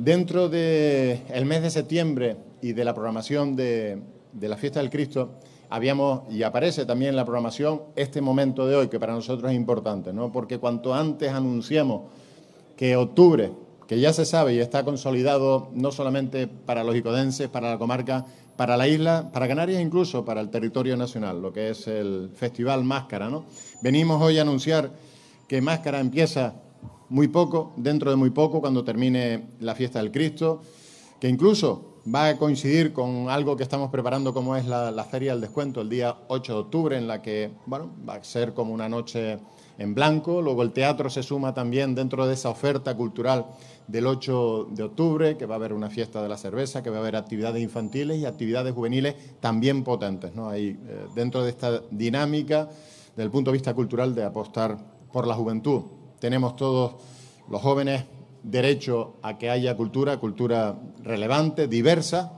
Dentro del mes de septiembre y de la programación de la Fiesta del Cristo, habíamos, y aparece también en la programación, este momento de hoy, que para nosotros es importante, ¿no? Porque cuanto antes anunciemos que octubre, que ya se sabe y está consolidado no solamente para los icodenses, para la comarca, para la isla, para Canarias, incluso para el territorio nacional, lo que es el Festival Máscara, ¿no? Venimos hoy a anunciar que Máscara empieza muy poco, dentro de muy poco, cuando termine la Fiesta del Cristo, que incluso va a coincidir con algo que estamos preparando, como es la Feria del Descuento, el día 8 de octubre, en la que, bueno, va a ser como una noche en blanco. Luego el teatro se suma también dentro de esa oferta cultural del 8 de octubre, que va a haber una fiesta de la cerveza, que va a haber actividades infantiles y actividades juveniles también potentes, ¿no? Ahí, dentro de esta dinámica, desde el punto de vista cultural, de apostar por la juventud. Tenemos todos los jóvenes derecho a que haya cultura relevante, diversa,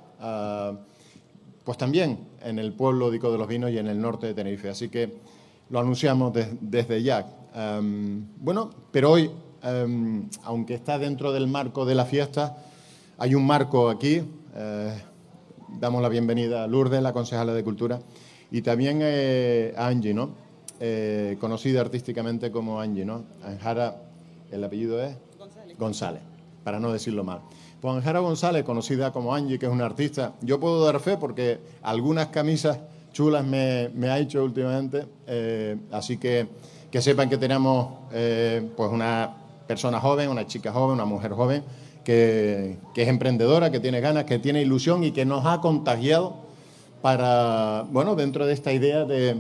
pues también en el pueblo de Ico de los Vinos y en el norte de Tenerife. Así que lo anunciamos desde ya. Bueno, pero hoy, aunque está dentro del marco de la fiesta, hay un marco aquí. Damos la bienvenida a Lourdes, la concejala de Cultura, y también a Angie, ¿no? Conocida artísticamente como Angie, ¿no? Anjara, el apellido es González, para no decirlo mal. Pues Anjara González, conocida como Angie, que es una artista, yo puedo dar fe porque algunas camisas chulas me ha hecho últimamente, así que sepan que tenemos pues una persona joven, una chica joven, una mujer joven, que es emprendedora, que tiene ganas, que tiene ilusión y que nos ha contagiado para, bueno, dentro de esta idea de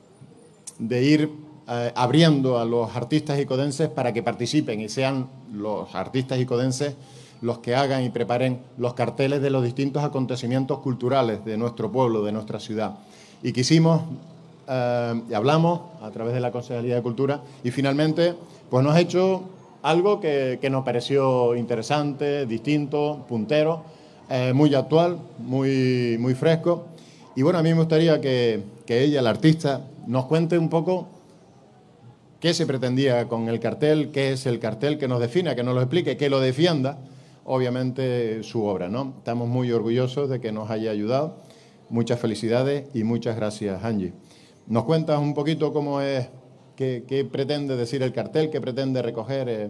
ir abriendo a los artistas icodenses para que participen y sean los artistas icodenses los que hagan y preparen los carteles de los distintos acontecimientos culturales de nuestro pueblo, de nuestra ciudad. Y quisimos, y hablamos a través de la Concejalía de Cultura, y finalmente pues nos ha hecho algo que nos pareció interesante, distinto, puntero, muy actual, muy fresco. Y bueno, a mí me gustaría que ella, la artista, nos cuente un poco qué se pretendía con el cartel, qué es el cartel, que nos defina, que nos lo explique, que lo defienda, obviamente, su obra, ¿no? Estamos muy orgullosos de que nos haya ayudado. Muchas felicidades y muchas gracias, Angie. ¿Nos cuentas un poquito cómo es, qué pretende decir el cartel, qué pretende recoger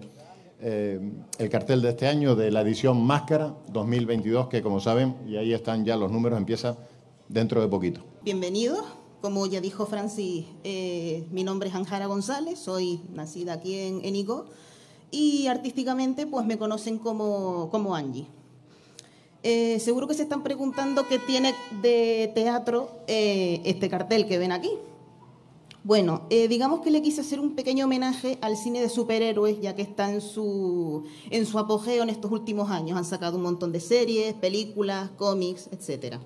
el cartel de este año, de la edición Máscara 2022, que como saben, y ahí están ya los números, empieza dentro de poquito? Bienvenidos. Como ya dijo Francis, mi nombre es Anjara González, soy nacida aquí en Ico y artísticamente pues me conocen como Angie. Seguro que se están preguntando qué tiene de teatro este cartel que ven aquí. Bueno, digamos que le quise hacer un pequeño homenaje al cine de superhéroes, ya que está en su apogeo en estos últimos años. Han sacado un montón de series, películas, cómics, etcétera.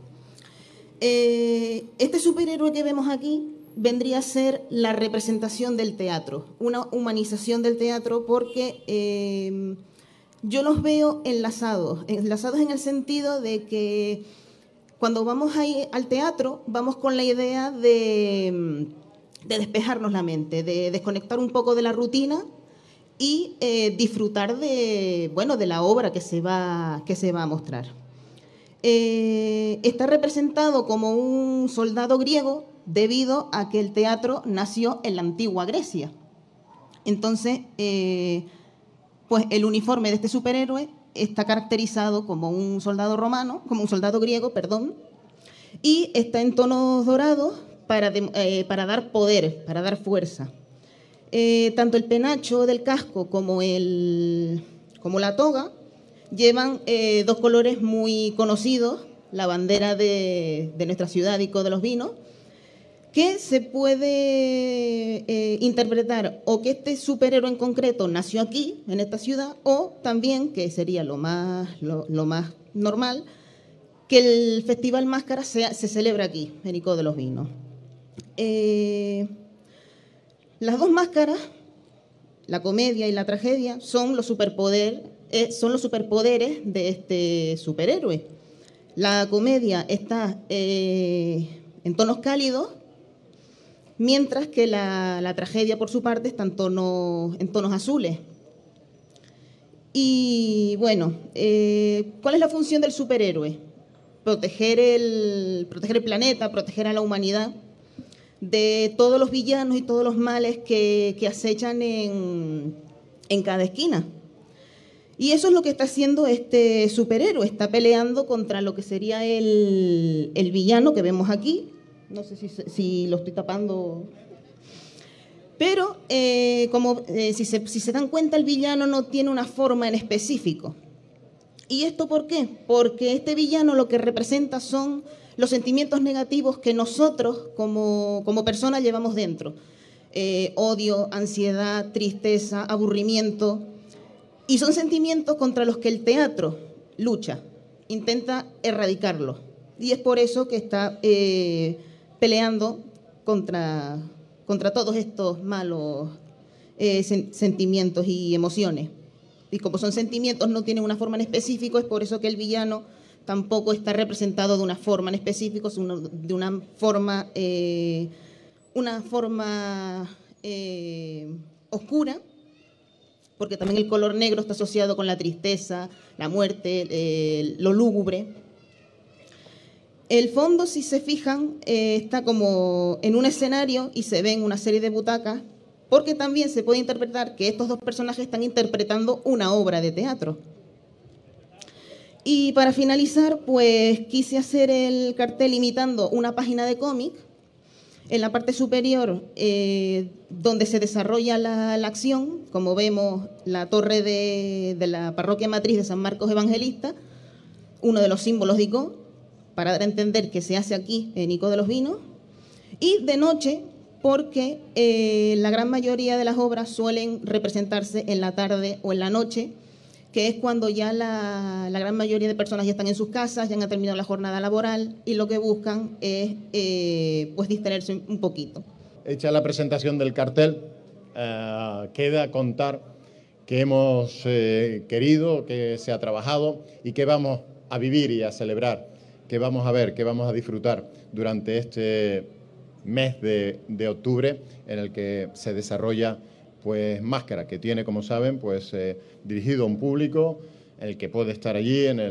Este superhéroe que vemos aquí vendría a ser la representación del teatro, una humanización del teatro, porque yo los veo enlazados en el sentido de que cuando vamos ahí al teatro vamos con la idea de despejarnos la mente, de desconectar un poco de la rutina y disfrutar de la obra que se va a mostrar. Está representado como un soldado griego debido a que el teatro nació en la antigua Grecia. Entonces, pues el uniforme de este superhéroe está caracterizado como un soldado griego, y está en tonos dorados para dar poder, para dar fuerza. Tanto el penacho del casco como la toga llevan dos colores muy conocidos, la bandera de nuestra ciudad, Ico de los Vinos, que se puede interpretar o que este superhéroe en concreto nació aquí, en esta ciudad, o también, que sería lo más normal, que el Festival Máscara se celebra aquí, en Ico de los Vinos. Las dos máscaras, la comedia y la tragedia, son los superpoderes de este superhéroe. La comedia está en tonos cálidos, mientras que la tragedia, por su parte, está en tonos azules. Y bueno, ¿cuál es la función del superhéroe? Proteger el planeta, proteger a la humanidad de todos los villanos y todos los males que acechan en cada esquina. Y eso es lo que está haciendo este superhéroe, está peleando contra lo que sería el villano que vemos aquí. No sé si lo estoy tapando. Pero si se dan cuenta, el villano no tiene una forma en específico. ¿Y esto por qué? Porque este villano lo que representa son los sentimientos negativos que nosotros como personas llevamos dentro. Odio, ansiedad, tristeza, aburrimiento. Y son sentimientos contra los que el teatro lucha, intenta erradicarlos. Y es por eso que está peleando contra todos estos malos sentimientos y emociones. Y como son sentimientos, no tienen una forma en específico, es por eso que el villano tampoco está representado de una forma en específico, sino de una forma oscura, porque también el color negro está asociado con la tristeza, la muerte, lo lúgubre. El fondo, si se fijan, está como en un escenario y se ven una serie de butacas, porque también se puede interpretar que estos dos personajes están interpretando una obra de teatro. Y para finalizar, pues quise hacer el cartel imitando una página de cómic. En la parte superior, donde se desarrolla la acción, como vemos la torre de la parroquia matriz de San Marcos Evangelista, uno de los símbolos de Icó, para dar a entender que se hace aquí en Icó de los Vinos, y de noche, porque la gran mayoría de las obras suelen representarse en la tarde o en la noche, que es cuando ya la gran mayoría de personas ya están en sus casas, ya han terminado la jornada laboral y lo que buscan es pues distraerse un poquito. Hecha la presentación del cartel, queda contar que hemos querido, que se ha trabajado y que vamos a vivir y a celebrar, que vamos a ver, que vamos a disfrutar durante este mes de octubre en el que se desarrolla pues Máscara, que tiene, como saben, pues dirigido a un público en el que puede estar allí en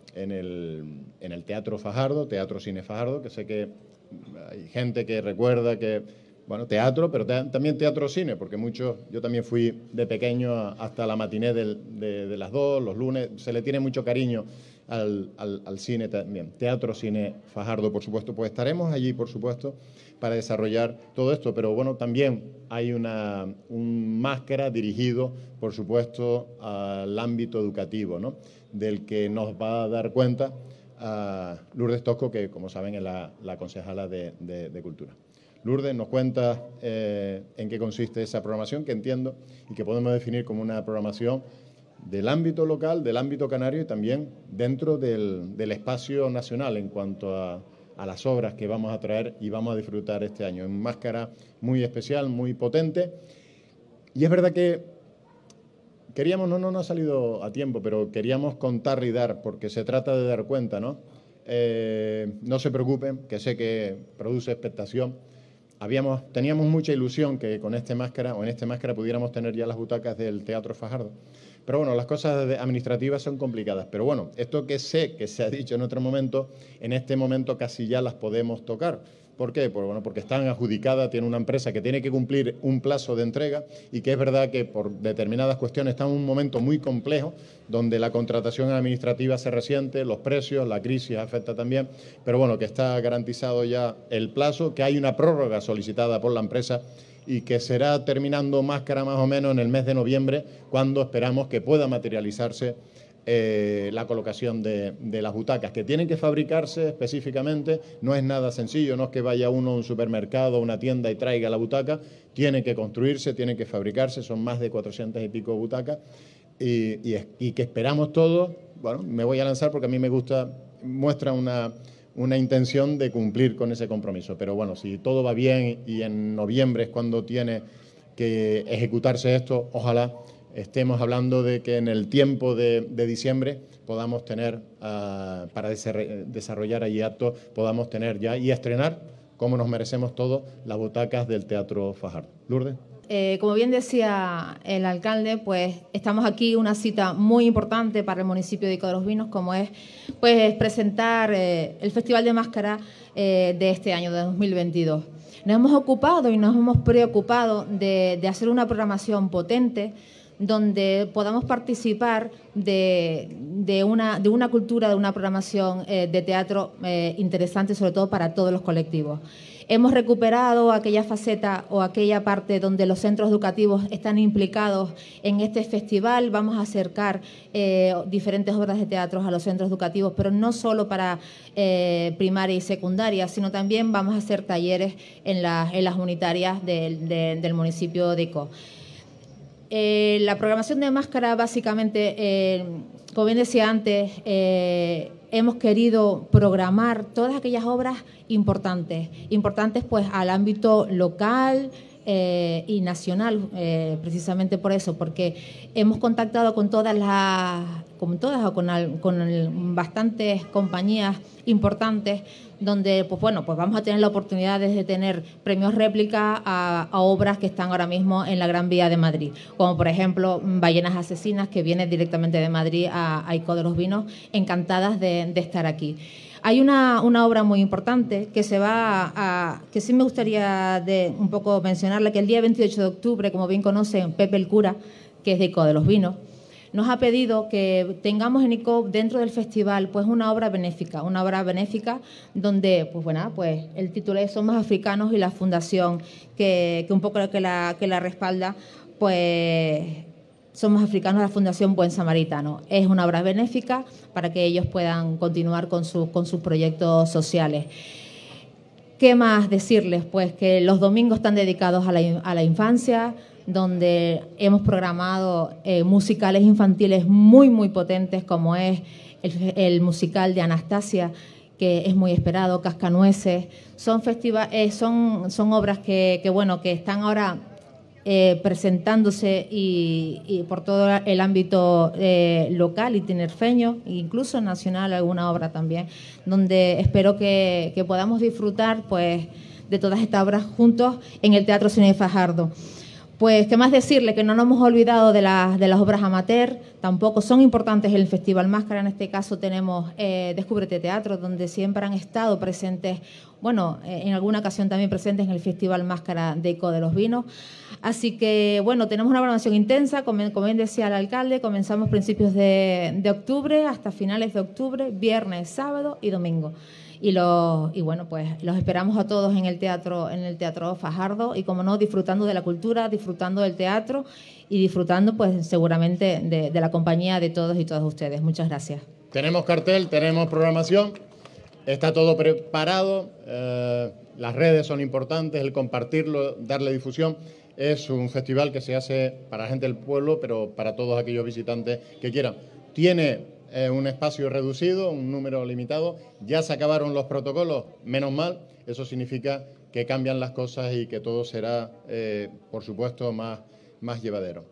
el Teatro Fajardo, Teatro Cine Fajardo, que sé que hay gente que recuerda que, bueno, teatro, pero también teatro-cine, porque yo también fui de pequeño hasta la matiné de las 2, los lunes, se le tiene mucho cariño al cine también. Teatro Cine Fajardo, por supuesto, pues estaremos allí, por supuesto, para desarrollar todo esto, pero bueno, también hay un Máscara dirigido, por supuesto, al ámbito educativo, ¿no?, del que nos va a dar cuenta Lourdes Tosco, que, como saben, es la concejala de Cultura. Lourdes, nos cuenta en qué consiste esa programación, que entiendo y que podemos definir como una programación del ámbito local, del ámbito canario y también dentro del espacio nacional en cuanto a las obras que vamos a traer y vamos a disfrutar este año. En Máscara muy especial, muy potente. Y es verdad que queríamos, no ha salido a tiempo, pero queríamos contar y dar, porque se trata de dar cuenta, ¿no? No se preocupen, que sé que produce expectación. Teníamos mucha ilusión que con este Máscara pudiéramos tener ya las butacas del Teatro Fajardo. Pero bueno, las cosas administrativas son complicadas. Pero bueno, esto que sé que se ha dicho en otro momento, en este momento casi ya las podemos tocar. ¿Por qué? Pues bueno, porque están adjudicadas, tiene una empresa que tiene que cumplir un plazo de entrega y que es verdad que por determinadas cuestiones está en un momento muy complejo donde la contratación administrativa se resiente, los precios, la crisis afecta también, pero bueno, que está garantizado ya el plazo, que hay una prórroga solicitada por la empresa y que será terminando Máscara más o menos en el mes de noviembre, cuando esperamos que pueda materializarse la colocación de las butacas, que tienen que fabricarse específicamente. No es nada sencillo, no es que vaya uno a un supermercado, a una tienda y traiga la butaca, tiene que construirse, tiene que fabricarse, son más de 400 y pico butacas, y que esperamos todos, bueno, me voy a lanzar porque a mí me gusta, muestra una intención de cumplir con ese compromiso, pero bueno, si todo va bien y en noviembre es cuando tiene que ejecutarse esto, ojalá estemos hablando de que en el tiempo de diciembre podamos tener, para desarrollar allí actos, podamos tener ya y estrenar, como nos merecemos todos, las butacas del Teatro Fajardo. Lourdes. como bien decía el alcalde, pues estamos aquí, una cita muy importante para el municipio de Ico de los Vinos, como es pues presentar el Festival de Máscara de este año, de 2022. Nos hemos ocupado y nos hemos preocupado de hacer una programación potente donde podamos participar de una cultura, de una programación de teatro interesante, sobre todo para todos los colectivos. Hemos recuperado aquella faceta o aquella parte donde los centros educativos están implicados en este festival. Vamos a acercar diferentes obras de teatro a los centros educativos, pero no solo para primaria y secundaria, sino también vamos a hacer talleres en las unitarias del municipio de Ico. La programación de Máscara, básicamente, como bien decía antes, hemos querido programar todas aquellas obras importantes pues al ámbito local y nacional, precisamente por eso, porque hemos contactado con con bastantes compañías importantes donde pues vamos a tener la oportunidad de tener premios réplica a obras que están ahora mismo en la Gran Vía de Madrid, como por ejemplo Ballenas Asesinas, que viene directamente de Madrid a Ico de los Vinos, encantadas de estar aquí. Hay una obra muy importante que que sí me gustaría un poco mencionarla, que el día 28 de octubre, como bien conocen, Pepe el Cura, que es de Ico de los Vinos, nos ha pedido que tengamos en Ico, dentro del festival, pues una obra benéfica donde, pues el título es Somos Africanos, y la fundación que un poco que la respalda, pues Somos Africanos, la Fundación Buen Samaritano. Es una obra benéfica para que ellos puedan continuar con sus proyectos sociales. ¿Qué más decirles? Pues que los domingos están dedicados a la infancia, donde hemos programado musicales infantiles muy, muy potentes, como es el musical de Anastasia, que es muy esperado, Cascanueces. Son obras que están ahora presentándose y por todo el ámbito local y tinerfeño, incluso nacional, alguna obra también, donde espero que podamos disfrutar pues de todas estas obras juntos en el Teatro Cine Fajardo. Pues, ¿qué más decirle? Que no nos hemos olvidado de las obras amateur, tampoco son importantes en el Festival Máscara. En este caso tenemos Descúbrete Teatro, donde siempre han estado presentes, en alguna ocasión también presentes en el Festival Máscara de Ico de los Vinos. Así que, tenemos una programación intensa, como bien decía el alcalde, comenzamos principios de octubre hasta finales de octubre, viernes, sábado y domingo. Los esperamos a todos en el Teatro Fajardo y, como no, disfrutando de la cultura, disfrutando del teatro y disfrutando, pues, seguramente de la compañía de todos y todas ustedes. Muchas gracias. Tenemos cartel, tenemos programación, está todo preparado, las redes son importantes, el compartirlo, darle difusión. Es un festival que se hace para la gente del pueblo, pero para todos aquellos visitantes que quieran. Tiene un espacio reducido, un número limitado. Ya se acabaron los protocolos, menos mal. Eso significa que cambian las cosas y que todo será, por supuesto, más llevadero.